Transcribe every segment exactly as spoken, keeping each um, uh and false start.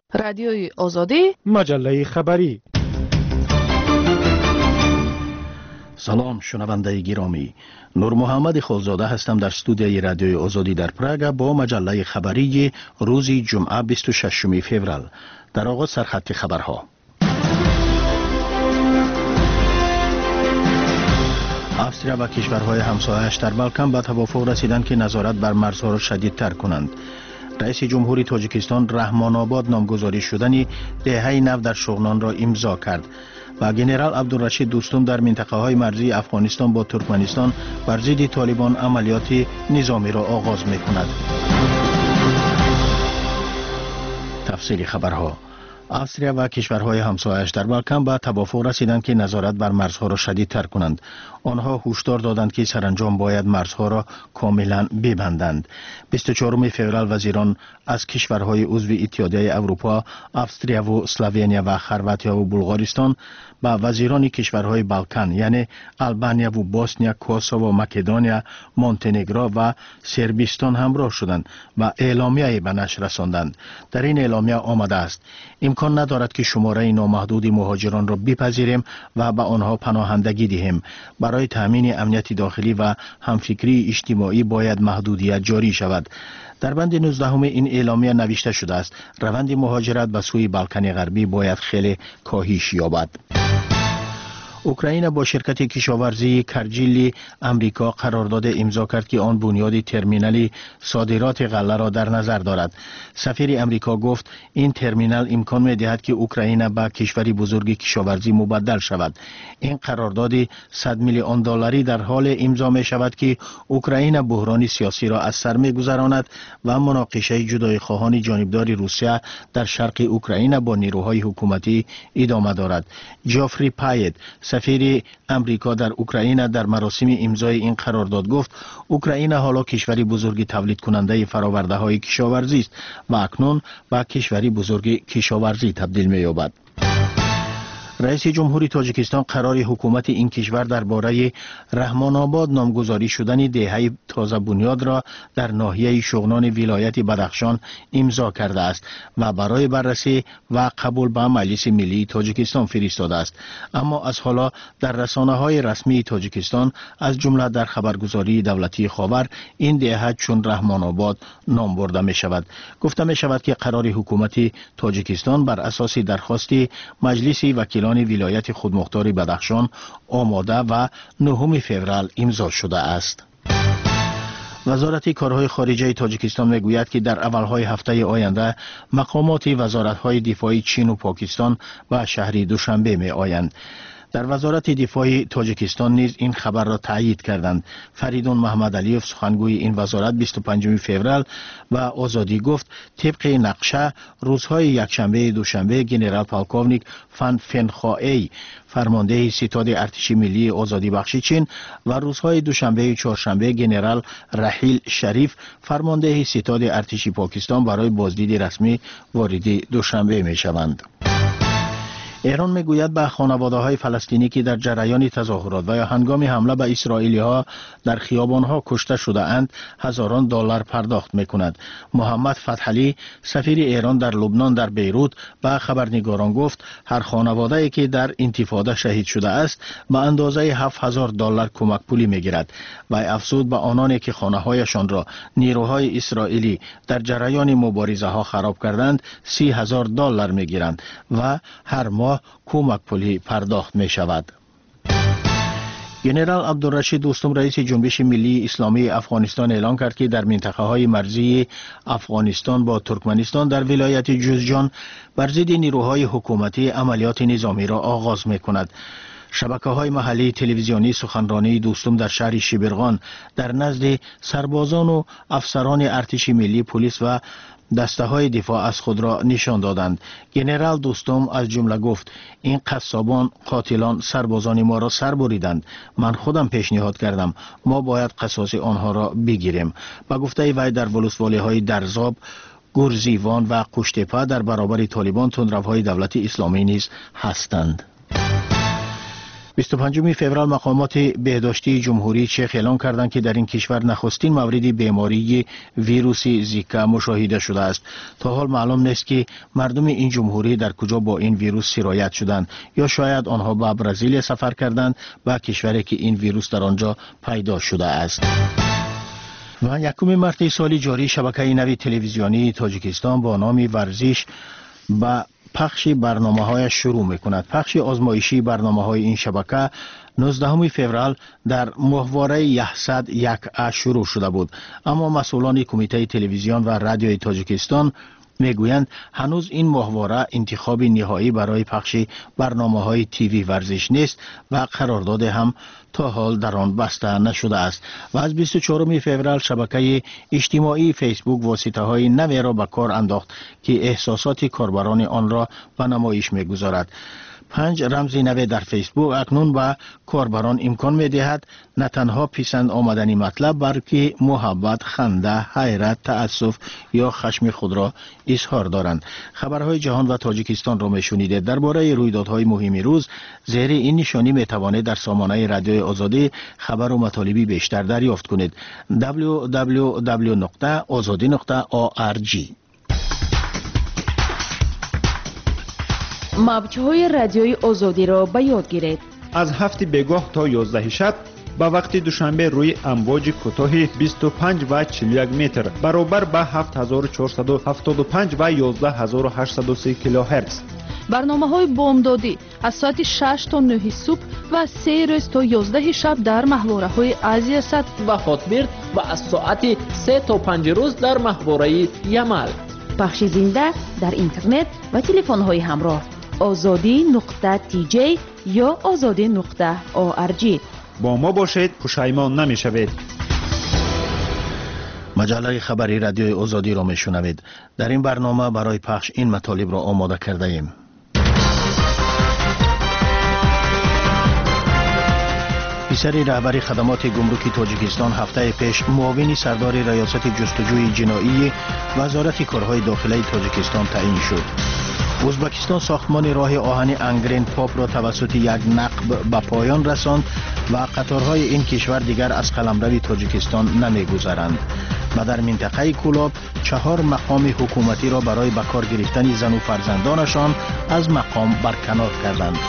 رادیوی آزادی، مجله خبری. سلام شنونده گرامی، نور محمد خالزاده هستم در استودیوی رادیوی آزادی در پراگ با مجله خبری روز جمعه بیست و ششم فوریه. در آغاز سرخط خبرها. افسریا و کشورهای همسایه‌اش در بالکان به توافق رسیدند که نظارت بر مرزها را شدیدتر کنند. رئیس جمهوری تاجیکستان رحمان آباد نامگذاری شدن دهه نو در شغنان را امضا کرد و ژنرال عبدالرشید دوستم در منطقه های مرزی افغانستان با ترکمنستان بر ضد طالبان عملیات نظامی را آغاز می کند. تفصیل خبرها. افسریا و کشورهای همسایه‌اش در بالکان به توافق رسیدند که نظارت بر مرزها را شدیدتر کنند. آنها هشدار دادند که سرانجام باید مرزها را کاملا ببندند. بیست و چهارم فوریه وزیران از کشورهای عضو اتحادیه اروپا، افسریا و اسلوونیا و خرواتیا و بلغارستان با وزیران کشورهای بالکان یعنی آلبانیا و بوسنیا، کوسوو و مکدونیا، مونتنگرو و سربستان همراه شدند و اعلامیه‌ای به نشر رساندند. در این اعلامیه آمده است امکان ندارد که شماره نامحدود مهاجران را بپذیریم و به آنها پناهندگی دهیم. برای تامین امنیت داخلی و همفکری اجتماعی باید محدودیت جاری شود. در بند نوزدهم این اعلامیه نوشته شده است روند مهاجرت به سوی بالکان غربی باید خیلی کاهش یابد. اوکراین با شرکت کشاورزی کرجیلی امریکا قرارداد امضا کرد که آن بنیاد ترمینال صادرات غله را در نظر دارد. سفیر امریکا گفت این ترمینال امکان می‌دهد که اوکراین به کشوری بزرگ کشاورزی مبدل شود. این قرارداد صد میلیون دلاری در حال امضا می شود که اوکراین بحران سیاسی را از سر می‌گذراند و مناقشه جدای خواهان جانبدار روسیه در شرق اوکراین با نیروهای حکومتی ادامه دارد. جافری پاید سفیر امریکا در اوکراین در مراسم امضای این قرارداد گفت اوکراین حالا کشوری بزرگ تولید کننده فراورده های کشاورزی است و اکنون به کشوری بزرگ کشاورزی تبدیل می یابد. رئیس جمهوری تاجیکستان قرار حکومت این کشور درباره رحمان آباد نامگذاری شدن دهه تازه بنیاد را در ناحیه شغنان ولایت بدخشان امضا کرده است و برای بررسی و قبول به مجلس ملی تاجیکستان فرستاده است. اما از حالا در رسانه‌های رسمی تاجیکستان از جمله در خبرگزاری دولتی خاور این دهه چون رحمان آباد نام برده می شود. گفته می شود که قرار حکومت تاجیکستان بر اساس درخواست مجلس وکیلان ولایت خودمختار بدخشان آماده و نهم فوریه امضا شده است. وزارت کارهای خارجه تاجیکستان میگوید که در اولهای هفته آینده مقامات وزارت‌های دفاعی چین و پاکستان به شهر دوشنبه می آیند. در وزارت دفاع تاجیکستان نیز این خبر را تایید کردند. فریدون محمد علیف سخنگوی این وزارت بیست و پنجم فوریه و آزادی گفت طبق نقشه روزهای یکشنبه دوشنبه ژنرال پالکوونیک فان فنخائه فرمانده ستاد ارتش ملی آزادی بخش چین و روزهای دوشنبه و چهارشنبه ژنرال رحیل شریف فرمانده ستاد ارتش پاکستان برای بازدید رسمی وارد دوشنبه می شوند. ایران میگوید به خانواده های فلسطینی که در جریان تظاهرات و یا هنگام حمله به اسرائیلی ها در خیابان ها کشته شده اند هزاران دلار پرداخت میکند. محمد فتحعلی سفیر ایران در لبنان در بیروت به خبرنگاران گفت هر خانواده ای که در انتفاضه شهید شده است به اندازه هفت هزار دلار کمک پولی میگیرد و افزود به آنانی که خانه هایشان را نیروهای اسرائیلی در جریان مبارزه ها خراب کردند سی هزار دلار میگیرند و هر ماه کمک پولی پرداخت می شود. ژنرال عبدالرشید دوستم رئیس جنبش ملی اسلامی افغانستان اعلان کرد که در منطقه های مرزی افغانستان با ترکمنستان در ولایت جوزجان بر ضد نیروهای حکومتی عملیات نظامی را آغاز می کند. شبکه های محلی تلویزیونی سخنرانی دوستم در شهر شبرغان در نزد سربازان و افسران ارتش ملی پلیس و دسته های دفاع از خود را نشان دادند. ژنرال دوستم از جمله گفت این قصابان قاتلان سربازان ما را سر بریدند. من خودم پیشنهاد کردم ما باید قصاص آنها را بگیریم. با گفته وی در ولسوالی های درزاب، گرزیوان و قشتپه در برابر طالبان تندروهای دولت اسلامی نیز هستند. بیست و پنجم فوریه مقامات بهداشتی جمهوری چک اعلام کردند که در این کشور نخستین مورد بیماری ویروس زیکا مشاهده شده است. تا حال معلوم نیست که مردم این جمهوری در کجا با این ویروس سرایت شدند یا شاید آنها به برزیل سفر کردند و کشوری که این ویروس در آنجا پیدا شده است. و یکم مارس سال جاری شبکه نوی تلویزیونی تاجیکستان با نام ورزش با پخش برنامه های شروع می کند. پخش آزمایشی برنامه های این شبکه نوزدهم فوریه در ماهواره صد و یک ا شروع شده بود، اما مسئولان کمیته تلویزیون و رادیوی تاجیکستان میگویند هنوز این ماهواره انتخاب نهایی برای پخش برنامه های تیوی ورزش نیست و قرارداد هم تا حال در آن بسته نشده است. و از بیست و چهارم فوریه شبکه اجتماعی فیسبوک واسطه های نوی را به کار انداخت که احساسات کاربران آن را به نمایش میگذارد. پنج رمز نوی در فیسبوک اکنون به کاربران امکان می دهد نه تنها پسند آمدنی مطلب بلکه محبت، خنده، حیرت، تأسف یا خشم خود را اظهار دارند. خبرهای جهان و تاجیکستان را می شنیدید. درباره رویدادهای مهم روز زیر این نشانی می توانید در سامانه رادیوی آزادی خبر و مطالبی بیشتر دریافت کنید. دبلیو دبلیو دبلیو نقطه آزادی نقطه او آر جی. موج‌های رادیوی آزادی را به یاد گیرید. از هفت بگاه تا یازده شب به وقت دوشنبه روی امواج کوتاه بیست و پنج و چهل و یک متر برابر به هفت هزار و چهارصد و هفتاد و پنج و یازده هزار و هشتصد و سه کیلوهرتز. برنامه‌های بامدادی از ساعت شش تا نه صبح و سه روز تا یازده شب در محوره‌های آسیا صد و خاطبرد و از ساعت سه تا پنج روز در محوره یمل. پخش زنده در اینترنت و تلفن‌های همراه آزادی نقطه تی جی یا آزادی نقطه او آر جی. با ما باشید، پشیمان نمی‌شوید. مجله خبری رادیوی آزادی را میشنوید. در این برنامه برای پخش این مطالب را آماده کرده ایم. پسر رهبر خدمات گمرکی تاجیکستان هفته پیش معاون سردار ریاست جستجوی جنایی وزارت کارهای داخلی تاجیکستان تعیین شد. ازبکستان ساختمان راه آهن انگرین پاپ را توسط یک نقب به پایان رساند و قطارهای این کشور دیگر از قلمرو تاجیکستان نمیگذرند. و در منطقه کولاب چهار مقام حکومتی را برای به کار گرفتن زن و فرزندانشان از مقام برکنار کردند.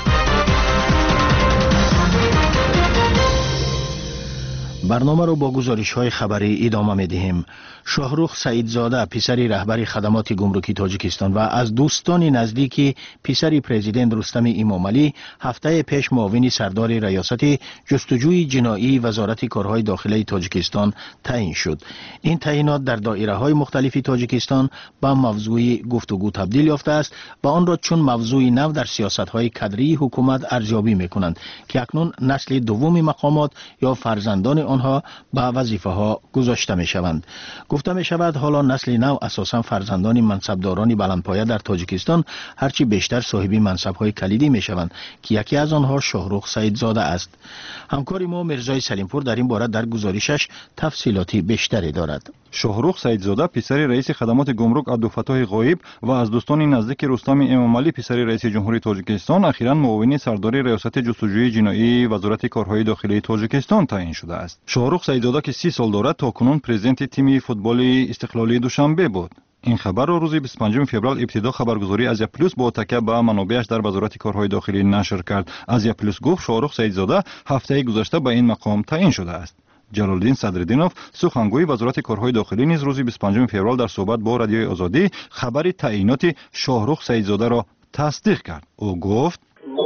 برنامه را با گزارش های خبری ادامه می دهیم. شاهرخ سعیدزاده پسر رهبر خدمات گمرکی تاجیکستان و از دوستان نزدیک پسر پرزیدنت رستم امامعلی هفته پیش معاون سردار ریاست جستجوی جنایی وزارت کارهای داخلی تاجیکستان تعیین شد. این تعیینات در دایره های مختلف تاجیکستان به موضوع گفتگو تبدیل یافته است و آن را چون موضوع نو در سیاست های کادری حکومت ارزیابی می کنند که اکنون نسل دوم مقامات یا فرزندان آنها به وظیفه ها گذاشته می شوند. گفته می شود حالا نسل نو اساساً فرزندان منصبداران بلندپایه در تاجیکستان هرچی بیشتر صاحب منصب های کلیدی می شوند که یکی از آنها شاهرخ سعیدزاده است. همکار ما مرزای سلیمپور در این باره در گزارشش تفصیلاتی بیشتری دارد. شاهرخ سعیدزاده پسر رئیس خدمات گمرک عبدالفتاح غایب و از دوستان نزدیک رستم امامعلی پسر رئیس جمهوری تاجیکستان اخیراً معاون سردار ریاست جستجوی جنایی وزارت کارهای داخلی تاجیکستان تعیین شده است. شاهرخ سعیدزاده که سی سال دارد تاکنون پرزیدنت تیم فوتبال استقلالی دوشنبه بود. این خبر را روز بیست و پنجم فوریه ابتدا خبرگزاری آسیا پلاس با تکیه به منابعش در وزارت کارهای داخلی نشر کرد. آسیا پلاس گفت شاهرخ سعیدزاده هفته گذشته به این مقام تعیین شده است. جلال‌الدین صدرالدینов سخنگوی وزارت کارهای داخلی نیز روز بیست و پنجم فوریه در صحبت با رادیوی آزادی خبر تعیینات شاهرخ سعیدزاده را تصدیق کرد. او گفت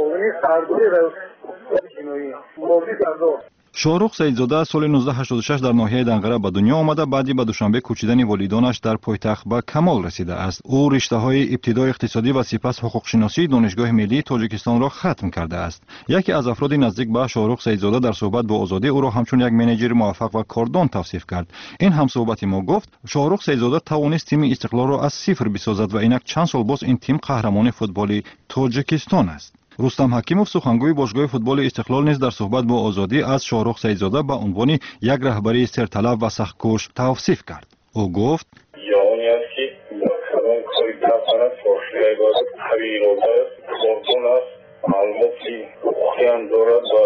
شاهرخ سعیدزاده سال نوزده هشتاد و شش در ناحیه دنقره به دنیا آمده بعدی به دوشنبه کوچیدن والیدانش در پایتخت به کمال رسیده است. او رشته های ابتدای اقتصادی و سپس حقوق شناسی دانشگاه ملی تاجیکستان را ختم کرده است. یکی از افراد نزدیک به شاهرخ سعیدزاده در صحبت با آزادی او را همچون یک منیجر موفق و کاردان توصیف کرد. این همصحبت ما گفت شاهرخ سعیدزاده توانست تیم استقلال را از صفر بسازد و اینک چند سال باز این تیم قهرمان فوتبال تاجیکستان است. رستم حکیموف سخنگوی باشگاه فوتبال استقلال نیز در صحبت با آزادی از شاهرخ سعیدزاده به عنوان یک رهبری سرطلب و سخت‌کوش توصیف کرد. او گفت یعنی است که کدام کاری دفعه فاشلی عبارت حبیل است، قربان است، معلوماتی خیان دارد و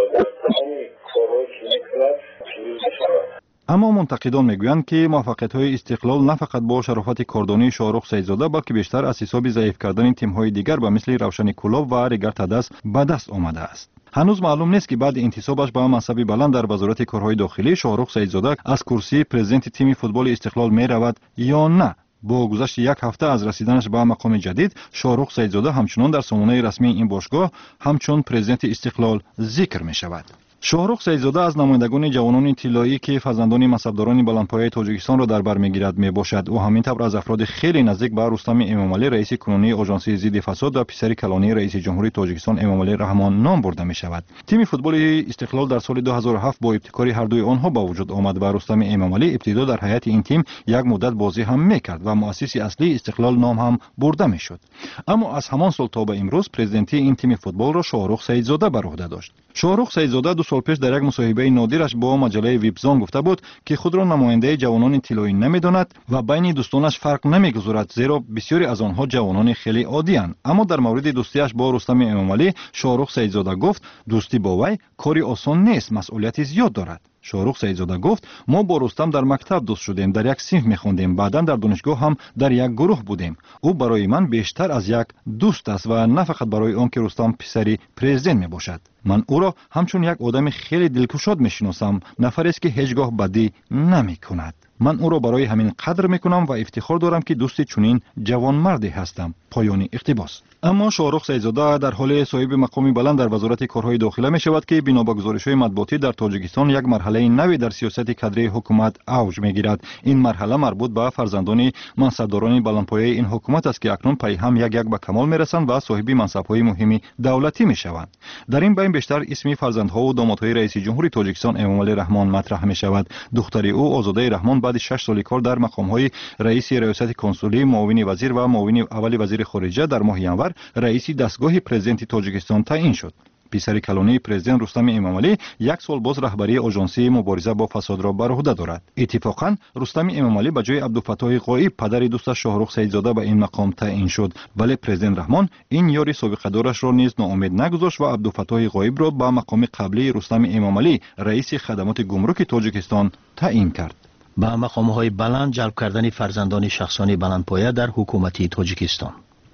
اما منتقدان میگویند که موفقیت‌های استقلال نه فقط با شرافت کاردانی شاهرخ سیدزاده بلکه بیشتر از حساب ضعیف کردن تیم‌های دیگر به مثل روشن کلوب و ریگر تدس به دست آمده است. هنوز معلوم نیست که بعد انتصابش به منصب بلند در وزارت کارهای داخلی شاهرخ سیدزاده از کرسی پرزیدنت تیم فوتبال استقلال می رود یا نه. با گذشت یک هفته از رسیدنش به مقام جدید، شاهرخ سیدزاده همچنان در سامانه رسمی این باشگاه همچون پرزیدنت استقلال ذکر می شود. شاهرخ سیدزاده از نمایندگان جوانان طلایی که فرزندان منصبداران بلندپایه تاجیکستان را در بر میگیرد میباشد. او همین طور از افراد خیلی نزدیک به رستم امامعلی رئیس کنونی آژانس ضد فساد و پسر کلانی رئیس جمهوری تاجیکستان امامعلی رحمان نام برده می شود. تیم فوتبال استقلال در سال دو هزار و هفت با ابتکار هر دوی آنها با وجود آمد و رستم امامعلی ابتدا در هیئت این تیم یک مدت بازی هم میکرد و مؤسس اصلی استقلال نام هم برده میشد. اما از همان سال تا به امروز پرزیدنتی این تیم فوتبال را شاهرخ سیدزاده بر عهده داشت. شاهرخ سیدزاده دو سال پیش در یک مصاحبه نادرش با مجله ویبزان گفته بود که خود را نماینده جوانان طلایی نمیداند و بین دوستانش فرق نمیگذارد، زیرا بسیاری از آنها جوانان خیلی عادی اند. اما در مورد دوستیش با رستم امامعلی شاهرخ سیدزاده گفت دوستی با وی کاری آسان نیست، مسئولیت زیاد دارد. شاهرخ سیدزاده گفت ما با رستم در مکتب دوست شدیم، در یک صنف میخوندیم، بعدا در دانشگاه هم در یک گروه بودیم. او برای من بیشتر از یک دوست است و نه فقط برای آن که رستم پسری پرزیدنت میباشد. من او را همچون یک آدم خیلی دلگشاد میشناسم، نفری است که هیچگاه بدی نمیکند. من او را برای همین قدر میکنم و افتخار دارم که دوست چنین جوان مردی هستم. پایان اقتباس. اما شاهرخ سیدزاده در حال صاحب مقامی بلند در وزارت کارهای داخله می شود که بنا به گزارش‌های مطبوعاتی در تاجیکستان یک مرحله نوی در سیاست کادری حکومت اوج میگیرد. این مرحله مربوط به فرزندان منصبداران بلندپایه این حکومت است که اکنون پای هم یک یک به کمال میرسند و صاحب منصب‌های مهمی دولتی میشوند. در این بین بیشتر اسم فرزندها و دامادهای رئیس جمهوری تاجیکستان امامعلی رحمان مطرح می شود. دختر او آزاده رحمان بعد شش سال کار در مقام‌های رئیس ریاست کنسولی، معاون وزیر و معاون اول وزیر خارجه در ماه ینور رئیس دستگاه پرزیدنت تاجیکستان تعیین شد. پسر کلانی پرزیدنت رستم امامعلی یک سال باز رهبری آژانسی مبارزه با فساد را بر عهده دارد. اتفاقا رستم امامعلی به جای عبدالفتاح غایب پدر دوستش شاهرخ سیدزاده به این مقام تعیین شد، ولی پرزیدنت رحمان این یاری سابقه دارش را نیز ناامید نگذاشت و عبدالفتاح غایب را به مقام قبلی رستم امامعلی رئیس خدمات گمرک تاجیکستان تعیین کرد. به مقام‌های بلند جلب کردن فرزندان شخصانی بلندپایه در حکومت تاجیکستان.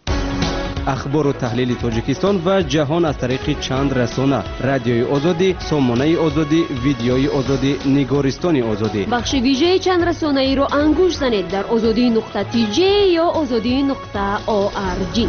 اخبار و تحلیل تاجیکستان و جهان از طریق چند رسانه: رادیوی آزادی، سامانه آزادی، ویدیوی آزادی، نگارستان آزادی. بخش ویژه چند رسانه ای را انگوش زنید در آزادی نقطه تی جی یا آزادی نقطه او آر جی.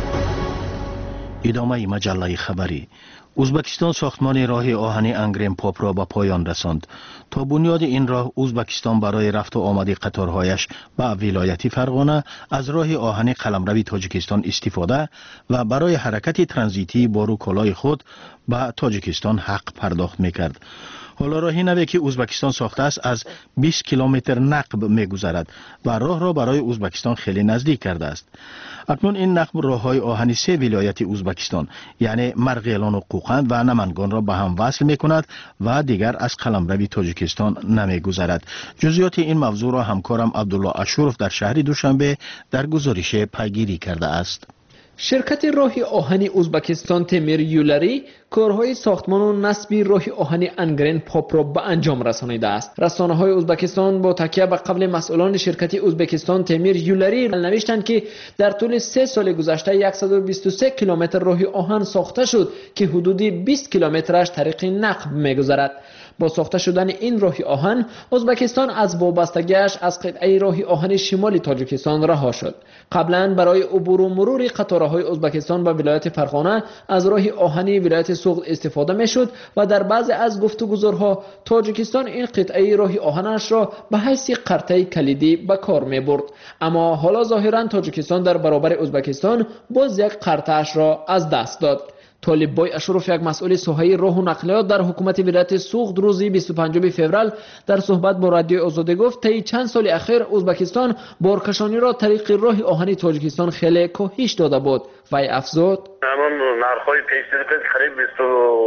ادامه مجله خبری. ازبکستان ساختمان راه آهنی انگرین پاپ را به پایان رساند. تا بنیاد این راه ازبکستان برای رفت و آمد قطارهایش به ولایت فرغانه از راه آهنی قلمرو تاجیکستان استفاده و برای حرکت ترانزیتی بارو کالای خود به تاجیکستان حق پرداخت میکرد. حالا راهی نوی که ازبکستان ساخته است از بیست کیلومتر نقب میگذرد و راه را برای ازبکستان خیلی نزدیک کرده است. اکنون این نقب راههای آهنی سه ولایت ازبکستان یعنی مرغیلان و قوقند و نمنگان را به هم وصل میکند و دیگر از قلمرو تاجیکستان نمیگذرد. جزئیات این موضوع را همکارم عبدالله اشرف در شهر دوشنبه در گزارش پیگیری کرده است. شرکت راه آهنی ازبکستان تمیر یولری کارهای ساختمان و نصب راه آهنی انگرین پاپ را به انجام رسانیده است. رسانه های ازبکستان با تکیه به قول مسئولان شرکت ازبکستان تمیر یولری نوشتند که در طول سه سال گذشته صد و بیست و سه کیلومتر راه آهن ساخته شد که حدود بیست کیلومترش طریق نقب می‌گذرد. با ساخته شدن این راه آهن ازبکستان از وابستگیش از قطعه راه آهن شمالی تاجیکستان رها شد. قبلا برای عبور و مرور قطارهای ازبکستان به ولایت فرغانه از راه آهنی ولایت سوغد استفاده میشد و در بعضی از گفتگوزارها تاجیکستان این قطعه راه آهنش را به حیث قرطه کلیدی به کار می برد. اما حالا ظاهرا تاجیکستان در برابر ازبکستان باز یک قرطه‌اش را از دست داد. طالب بای اشرف، یک مسئول ساحه راه و نقلیات در حکومت ولایت سوغد، روزی بیست و پنجم فوریه در صحبت با رادیوی آزادی گفت طی چند سال اخیر ازبکستان بارکشانی را طریق راه آهنی تاجیکستان خیلی کاهش داده بود. وی افزود: همون نرخ‌های پیش‌نهاد قریب بیست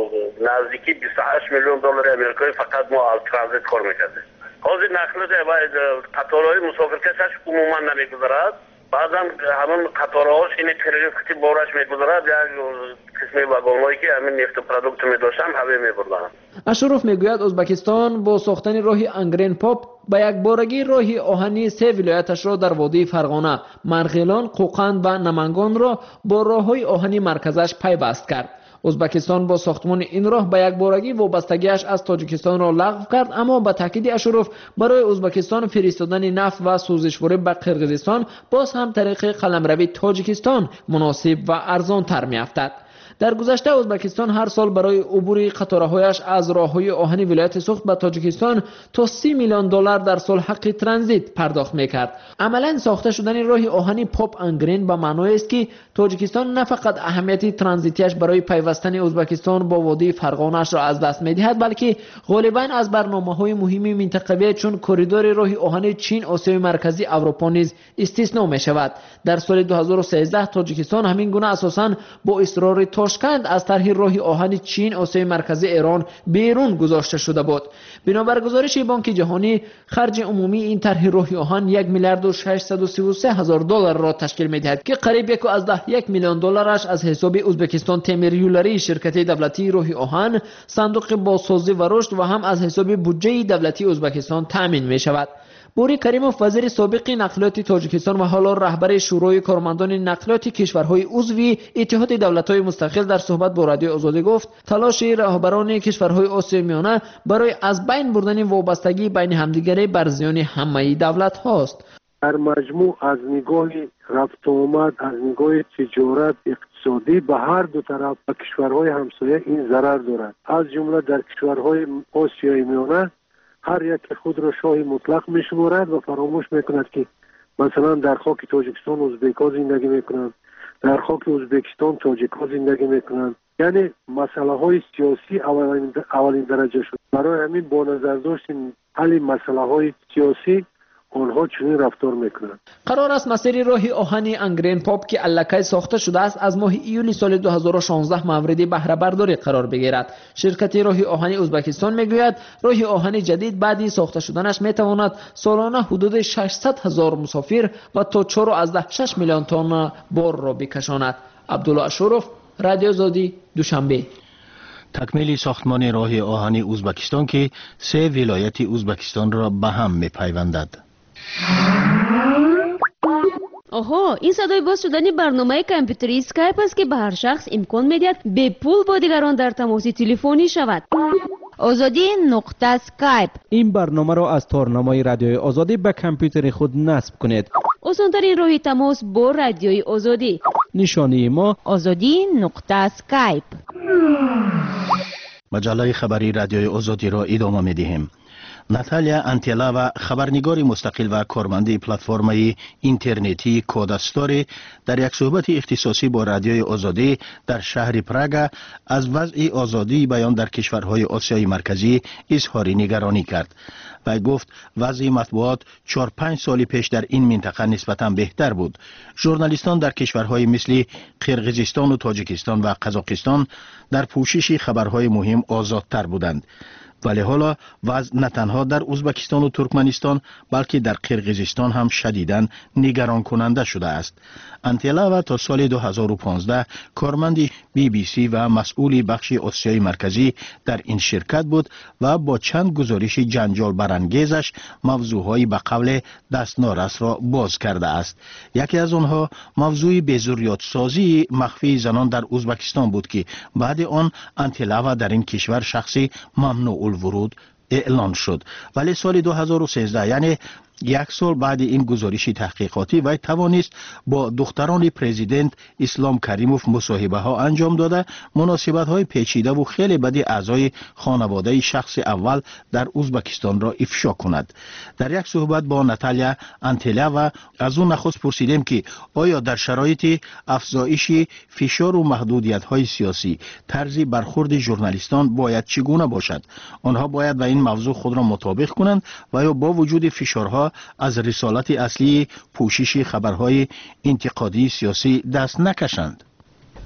نزدیکی بیست و هشت میلیون دلار آمریکایی فقط ما از ترانزیت کار می‌کردیم. حاضر نقلیات و قطارهای مسافرکشش عموما نمی‌گذرد. بعضا همون قطارهاش این تریلیفتی بارش میگذارد، یک قسمی واگن‌هایی که همین نفت و پروداکت می‌داشتن همه می‌بردن. اشرف میگوید ازبکستان با ساختن راه انگرین پاپ به یک بارگی راه آهنی سه ولایتش را در وادی فرغانه، مرغیلان، قوقند و نمنگان را با راههای آهنی مرکزش پیوست کرد. ازبکستان با ساختمان این راه به یک بارگی وابستگیش از تاجیکستان را لغو کرد، اما به تاکید اشرف برای ازبکستان فرستادن نفت و سوزشواری به قرقیزستان باز هم طریق قلمروی تاجیکستان مناسب و ارزان تر می افتد. در گذشته ازبکستان هر سال برای عبور قطارهایش از راههای آهنی ولایت سوخت به تاجیکستان تا سی میلیون دلار در سال حق ترانزیت پرداخت میکرد. عملا ساخته شدن راه آهنی پاپ انگرین به معنای است که تاجیکستان نه فقط اهمیت ترانزیتیش برای پیوستن ازبکستان با وادی فرغانه‌اش را از دست میدهد، بلکه غالبا از برنامه‌های مهم منطقوی چون کریدور راه آهنی چین آسیای مرکزی اروپا نیز استثنا میشود. در سال دو هزار و سیزده تاجیکستان همین گونه اساساً با اصرار تاشکند از طرح راه آهن چین آسیای مرکزی ایران بیرون گذاشته شده بود. بنابر گزارش بانک جهانی خرج عمومی این طرح راه آهن یک میلیارد و ششصد و سی و سه هزار دلار را تشکیل می‌دهد که قریب یک و از ده یک میلیون دلارش از حساب ازبکستان تیمیر یولری شرکت دولتی راه آهن، صندوق بازسازی و رشد و هم از حساب بودجه دولتی ازبکستان تامین می‌شود. بوری کریموف وزیر سابق نقلیات تاجیکستان و حالا رهبر شورای کارمندان نقلیات کشورهای عضو اتحاد دولت‌های مستقل در صحبت با رادیو آزادی گفت تلاش رهبران کشورهای آسیای میانه برای از بین بردن وابستگی بین همدیگری بر زیان همه دولت‌هاست. در مجموع از نگاه رفت و آمد، از نگاه تجارت، اقتصادی به هر دو طرف و کشورهای همسایه این ضرر دارد. از جمله در کشورهای آسیای میانه هر یک خود را شاه مطلق میشمارد و فراموش میکند که مثلا در خاک تاجیکستان ازبک‌ها زندگی میکنند، در خاک ازبکستان تاجیک‌ها زندگی میکنند. یعنی مسئله های سیاسی اولین, اولین درجه شد. برای همین با نظر داشتیم حل مسئله های سیاسی آنها چنین رفتار میکنند. قرار است مسیر راه آهنی انگرین پاپ که الکی ساخته شده است از ماه ایولی سال دو هزار و شانزده مورد بهره برداری قرار بگیرد. شرکت راه آهنی ازبکستان میگوید راه آهنی جدید بعد ساخته شدنش میتواند سالانه حدود ششصد هزار مسافر و تا چهار و شش میلیون تن بار را بکشاند. عبدالله اشرف، رادیو آزادی، دوشنبه. تکمیل ساختمان راه آهنی ازبکستان که سه ولایت ازبکستان را به هم میپیوندد. آها، این صدای باز شدن برنامه کامپیوتری اسکایپ است که به هر شخص امکان میدهد به پول با دیگران در تماس تلفنی شود. آزادی نقطه اسکایپ. این برنامه را از تارنمای رادیوی آزادی به کامپیوتر خود نصب کنید. آسان‌ترین راه تماس با رادیوی آزادی. نشانی ما آزادی نقطه اسکایپ. مجله خبری رادیوی آزادی را ادامه می‌دهیم. ناتالیا انتیلاوا خبرنگار مستقل و کارمند پلتفرم اینترنتی کوداستوری در یک صحبت اختصاصی با رادیوی آزادی در شهر پراگ از وضع آزادی بیان در کشورهای آسیای مرکزی اظهار نگرانی کرد و گفت وضع مطبوعات چهار پنج سال پیش در این منطقه نسبتاً بهتر بود. ژورنالیستان در کشورهای مثل قرقیزستان و تاجیکستان و قزاقستان در پوشش خبرهای مهم آزادتر بودند. ولی حالا وضع نه تنها در ازبکستان و ترکمنستان بلکه در قرقیزستان هم شدیداً نگران کننده شده است. انتیلاوا تا سال دو هزار و پانزده کارمند بی بی سی و مسئول بخش آسیای مرکزی در این شرکت بود و با چند گزارش جنجال برانگیزش موضوعهای به قول دست نارس را باز کرده است. یکی از آنها موضوع بزرگیت سازی مخفی زنان در ازبکستان بود که بعد آن انتیلاوا در این کشور شخصی ممنوع الورود اعلان شد. ولی سال دو هزار و سیزده یعنی یک سال بعد این گزارش تحقیقاتی وی توانست با دختران پرزیدنت اسلام کریموف مصاحبه ها انجام داده مناسبت های پیچیده و خیلی بدی اعضای خانواده شخص اول در ازبکستان را افشا کند. در یک صحبت با ناتالیا انتیلاوا از او نخست پرسیدیم که آیا در شرایط افزایش فشار و محدودیت های سیاسی طرز برخورد ژورنالیستان باید چگونه باشد؟ آنها باید به این موضوع خود را مطابق کنند و یا با وجود فشارها از رسالت اصلی پوشش خبرهای انتقادی سیاسی دست نکشند.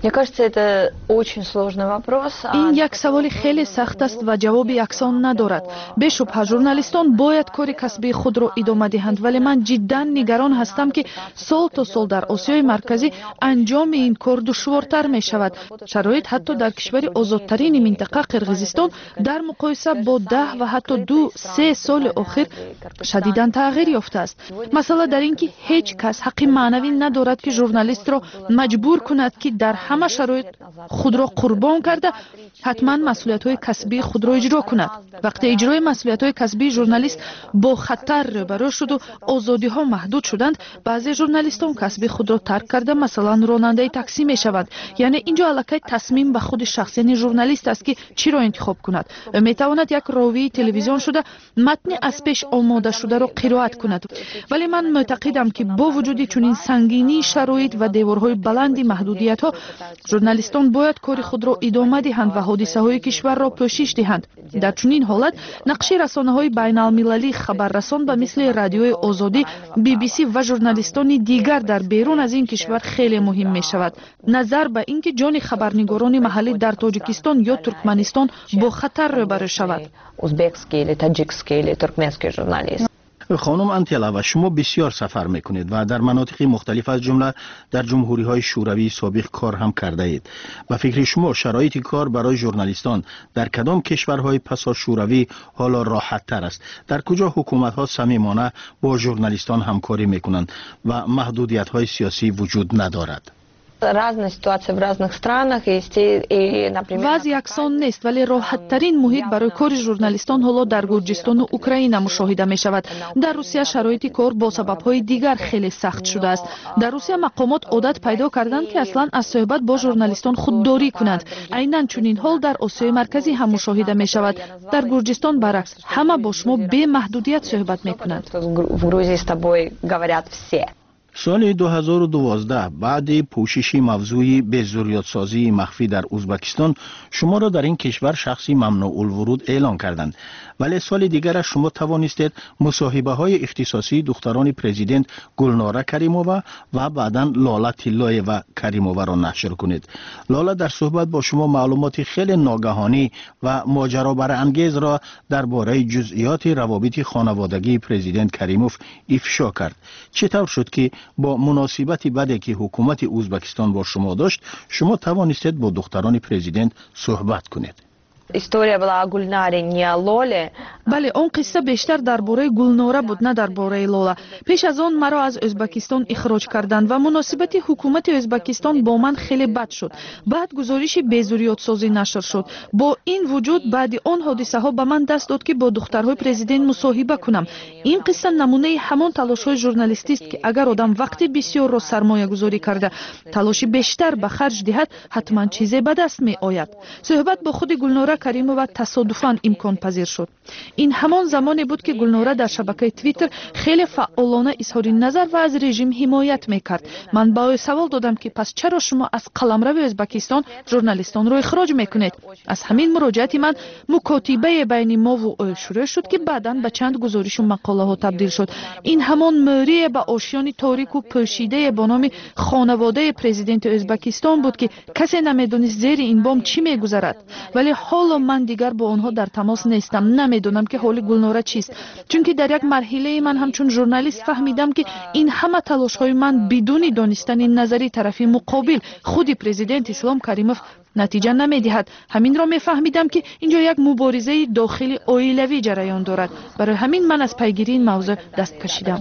Мне кажется, это очень сложный вопрос. این یک سوال خیلی سخت است و جواب یکسان ندارد. بشبه ژورنالیستان باید کار کسبی خود را ادامه دهند، ولی من جدا نگران هستم که سال تا سال در آسیای مرکزی انجام این کار دشوارتر می شود. شرایط حتی در کشور آزادترین منطقه قرقیزستان در مقایسه با ده و حتی دو سه سال اخیر شدیداً تغییر یافته است. مسئله در این که هیچ کس حق معنوی ندارد که ژورنالیست را مجبور کند که در همه شرایط خود را قربان کرده حتما مسئولیت‌های کسبی خود را اجرا کند. وقتی اجرای مسئولیت‌های کسبی ژورنالیست با خطر روبرو شد و آزادی‌ها محدود شدند، بعضی ژورنالیستان کسبی خود را ترک کرده مثلا راننده تاکسی می‌شوند. یعنی اینجا الکی تصمیم به خود شخص یعنی ژورنالیست است که چی را انتخاب کند. می‌تواند یک راوی تلویزیون شده متن از پیش آماده شده را قرائت کند. ولی من معتقدم که با وجود چنین سنگینی شرایط و دیوارهای بلند محدودیت‌ها، ژورنالیستان باید کار خود را ادامه دهند و حادثه‌های کشور را پوشش دهند. در چنین حالت نقش رسانه‌های بین‌المللی خبررسان به مثل رادیوی آزادی، بی بی سی و ژورنالیستان دیگر در بیرون از این کشور خیلی مهم می‌شود. نظر به اینکه جان خبرنگاران محلی در تاجیکستان یا ترکمنستان با خطر روبرو شود. ازبکسکی یا تاجیکسکی یا ترکمنسکی ژورنالیست. خانم انتیلا، و شما بسیار سفر میکنید و در مناطق مختلف از جمله در جمهوری های شوروی سابق کار هم کرده اید. و فکر شما شرایط کار برای ژورنالیستان در کدام کشورهای پسا شوروی حالا راحت تر است؟ در کجا حکومت ها صمیمانه با ژورنالیستان همکاری میکنند و محدودیت های سیاسی وجود ندارد؟ разные ситуации в разных странах есть и, например, وضع یکسان نیست، ولی راحت ترین محیط برای کار ژورنالیستان حالا در گرجستان و اوکراین مشاهده می شود. در روسیه شرایط کار با سبب‌های دیگر خیلی سخت شده است. در روسیه مقامات عادت پیدا کردند که اصلا از صحبت با ژورنالیستان خودداری کنند. عیناً چنین حال در آسیای مرکزی هم مشاهده می شود. در گرجستان برعکس، همه با شما بی محدودیت صحبت می کنند. в Грузии с тобой говорят все. سال دو هزار و دوازده بعد پوشش موضوعی بزوریات‌سازی مخفی در ازبکستان شما را در این کشور شخصی ممنوع الورود اعلان کردند، ولی سال دیگر شما توانستید مصاحبه های اختصاصی دختران پرزیدنت گلناره کریمووا و بعداً لاله طلایوا کریمووا را نشر کنید. لاله در صحبت با شما معلومات خیلی ناگهانی و ماجرا برانگیز را درباره جزئیات روابط خانوادگی پرزیدنت کریموف افشا کرد. چطور شد که با مناسبت بدی که حکومت ازبکستان با شما داشت شما توانستید با دختران پرزیدنت صحبت کنید؟ История была о Гульнаре, не о Лоле. بله، اون قصه بیشتر درباره گلناره بود نه درباره لاله. پیش از آن مرا از ازبکستان اخراج کردند و مناسبت حکومت ازبکستان با من خیلی بد شد. بعد گزارش بیزوریات سازی نشر شد. با این وجود بعد آن حادثه ها به من دست داد که با دخترهای پرزیدنت مصاحبه کنم. این قصه نمونه همان تلاش های ژورنالیستی است که اگر آدم وقتی بسیار را سرمایه گذاری کرده تلاش بیشتر به خرج دهد حتما چیزی به دست می آید. صحبت با خود گلناره کریمووا تصادفاً امکان پذیر شد. این همان زمانی بود که گلناره در شبکه توییتر خیلی فعالانه اظهار نظر و از رژیم حمایت میکرد. من با او سوال دادم که پس چرا شما از قلمرو ازبکستان ژورنالیستان را اخراج میکنید؟ از همین مراجعت من مکاتبه بین ما و او شروع شد که بعداً به چند گزارش و مقاله ها تبدیل شد. این همان موری به آشیان تاریک و پوشیده با نام خانواده پرزیدنت ازبکستان بود که کسی نمیدونست زیر این بام چی میگذرد. ولی حالا من دیگر با آنها در تماس نیستم. نمیدونم که حال گلناره چیست، چون که در یک مرحله من همچون ژورنالیست فهمیدم که این همه تلاش های من بدون دانستن این نظری طرفی مقابل خود پرزیدنت اسلام کریموف نتیجه نمیدهد. همین را میفهمیدم که اینجا یک مبارزه داخلی عائلوی جریان دارد. برای همین من از پیگیری این موضوع دست کشیدم.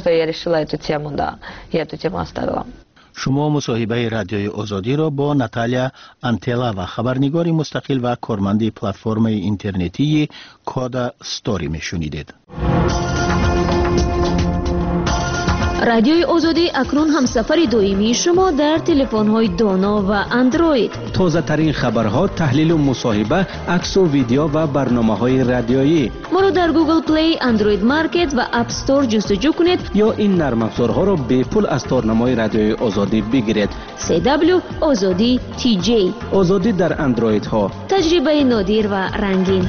شما مصاحبه رادیوی آزادی را با ناتالیا انتیلا و خبرنگار مستقل و کارمند پلتفرم اینترنتی کادا ستوری میشنیدید. رادیوی آزادی اکنون همسفر دائمی شما در تلفن‌های دانا و اندروید. تازه ترین خبرها، تحلیل و مصاحبه، عکس و ویدیو و برنامه‌های رادیویی. ما را در گوگل پلی، اندروید مارکت و اپ استور جستجو کنید یا این نرم افزارها را به پول از تارنمای رادیوی آزادی بگیرید. سی دبلیو آزادی تی جی. آزادی در اندروید ها. تجربه نادر و رنگین.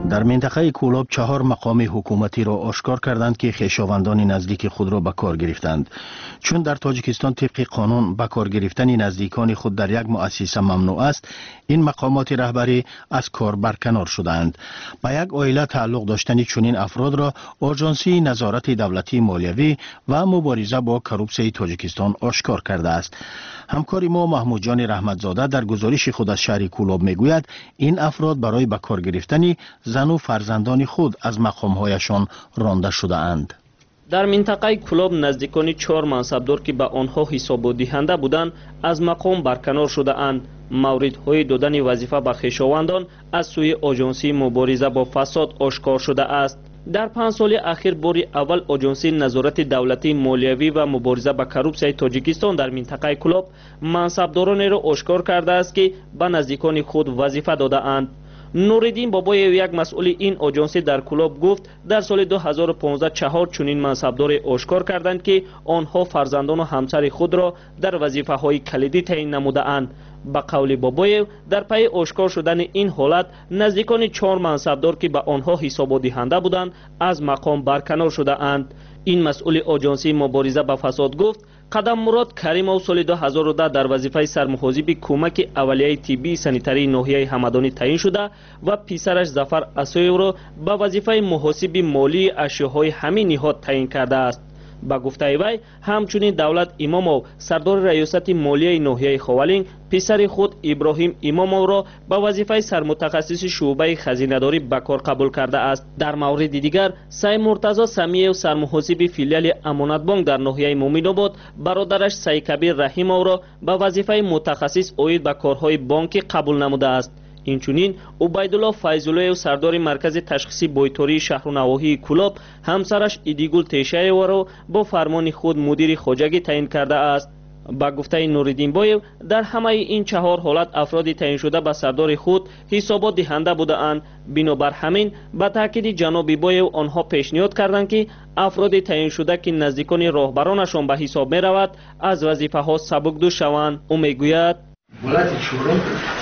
در منطقه کولاب چهار مقام حکومتی را آشکار کردند که خویشاوندان نزدیک خود را به کار گرفتند. چون در تاجیکستان طبق قانون به کار گرفتن نزدیکان خود در یک مؤسسه ممنوع است، این مقامات رهبری از کار برکنار شدند. به یک عائله تعلق داشتن چنین افراد را آژانسی نظارت دولتی مالیوی و مبارزه با کروپسیون تاجیکستان آشکار کرده است. همکار ما محمود جان رحمتزاده در گزارش خود از شهر کولاب میگوید این افراد برای به کار گرفتن زن و فرزندان خود از مقامهایشان رانده شده اند. در منطقه کولاب نزدیکان چهار منصبدار که به آنها حساب دهنده بودند از مقام برکنار شده اند. موردهای دادن وظیفه به خویشاوندان از سوی آژانسی مبارزه با فساد آشکار شده است. در پنج سال اخیر باری اول آژانسی نظارت دولتی مالیوی و مبارزه با کروپسیون تاجیکستان در منطقه کولاب منصبدارانی را آشکار کرده است که به نزدیکان خود وظیفه داده اند. نوردین بابایو یک مسئول این آژانسی در کولاب گفت در سال دو هزار و پانزده چهار چنین منصبدار آشکار کردند که آنها فرزندان و همسر خود را در وظیفه های کلیدی تعیین نموده اند. به قول بابایو در پی آشکار شدن این حالت نزدیکان چهار منصبدار که به آنها حساب دهنده بودند از مقام برکنار شده اند. این مسئول آژانسی مبارزه با فساد گفت قدم مراد کریمov سال دو هزار و ده در وظیفه سرمحاسب کمک اولیه طبی سانیتری ناحیه همدانی تعیین شده و پسرش ظفر اسایو را به وظیفه محاسب مالی اشیاهای همین نهاد تعیین کرده است. با گفته وی همچنین دولت امامov سردار ریاست مالیه ناحیه خوالینگ پسر خود ابراهیم امامov را به وظیفه سرمتخصص شعبه خزینه‌داری به کار قبول کرده است. در مورد دیگر سعی مرتضی سمیع سرمحاسب فیلیال امانت بانک در ناحیه مومن‌آباد برادرش سعی کبیر رحیمov را به وظیفه متخصص اوید به کارهای بانکی قبول نموده است. اینچنین عبیدالله فیض‌الله سردار مرکز تشخیصی بویتوری شهر و نواحی کولاب همسرش ایدیگول تیشایو را با فرمان خود مدیر خواجگی تعیین کرده است. با گفته نوردین بایو در همه این چهار حالت افرادی تعیین شده به سردار خود حسابات دهنده بوده اند. بنابر همین به تاکید جناب بایو آنها پیشنهاد کردند که افراد تعیین شده که نزدیکان راهبرانشان به حساب می رود از وظیفه ها سبکدوش شوند. او میگوید ولایت چهارم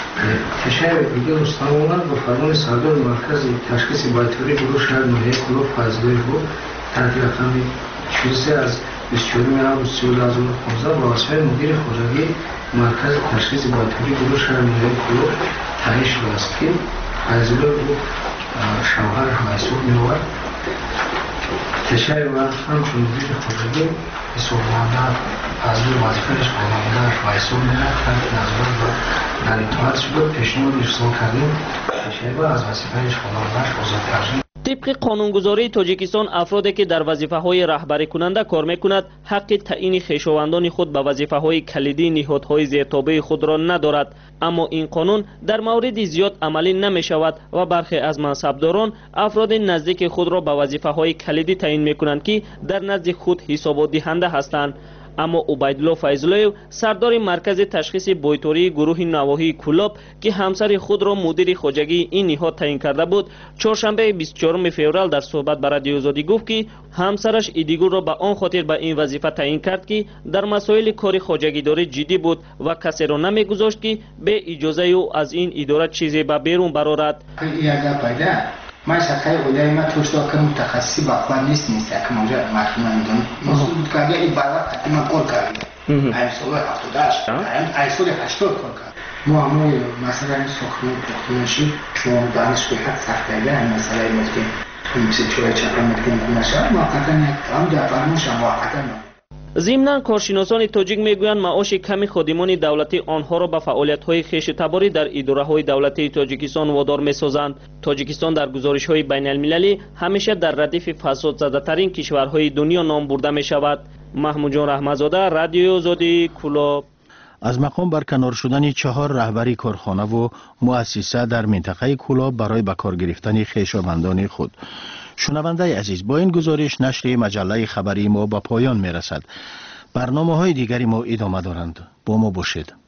تشایع دیگر استانوان با فرمان سردار مرکز تشخیص بایتوری گروه شهر ناحیه کولاب فیض‌الله بود تحت رقم شانزده از بیست و چهارم آگوست سال دو هزار و پانزده با وظیفه مدیر خواجگی مرکز تشخیص بایتوری گروه شهر ناحیه کولاب تعیین شده است که فیض‌الله بود شوهر محسوب می‌آورد. تشایع و همچون مدیر خواجگی حساب‌مانده از روی وظیفه‌اش قانون‌اش و حساب می‌رفت که نظارت و در اطاعت شد پیشنهاد ارسال کردیم تشایع از وظیفه‌اش قانون‌اش آزاد کردیم. طبق قانونگذاری تاجیکستان افرادی که در وظیفه های رهبری کننده کار میکند حق تعیین خویشاوندان خود به وظیفه های کلیدی نهادهای زیرتابع خود را ندارد. اما این قانون در مورد زیاد عملی نمی شود و برخی از منصبداران افراد نزدیک خود را به وظیفه های کلیدی تعیین میکنند که در نزد خود حساب دهنده هستند. اما عبیدالله فیض‌الله سردار مرکز تشخیص بویتوری گروه نواحی کولاب که همسر خود را مدیر خواجگی این نهاد تعیین کرده بود چهارشنبه بیست و چهارم فوریه در صحبت با رادیو آزادی گفت که همسرش ایدیگول را به آن خاطر به این وظیفه تعیین کرد که در مسائل کار خواجگیداری جدی بود و کسی را نمیگذاشت که به اجازه او از این اداره چیزی به بیرون برآورد. من شکای اولای ما توش دو که متخصصی باقوار نیست نیست که موجه محکمه میدونی مصول بود که اگه این باقوار حتما کار کردیم این سال هفتاد هشت این سال هشتاد کار کرد ما همون مسئله این سخنی پختونشی شما دانش به حد سخته این مسئله این بود که این بسی چوره چپر مدکنی کنشه موقتا هم در فرموش هم موقتا ضمناً کارشناسان تاجیک میگویند معاش کمی خادمان دولتی آنها را به فعالیت‌های خویش تباری در اداره‌های دولتی تاجیکستان وادار می‌سازند. تاجیکستان در گزارش‌های بین‌المللی همیشه در ردیف فساد زده‌ترین کشورهای دنیا نام برده می‌شود. محمود جان رحمتزاده، رادیو آزادی، کولاب. از مقام برکنار شدن چهار رهبری کارخانه و مؤسسه در منطقه کولاب برای به کار گرفتن خویشاوندان خود. شنونده عزیز، با این گزارش نشر مجله خبری ما به پایان می رسد. برنامه های دیگری ما ادامه دارند. با ما باشید.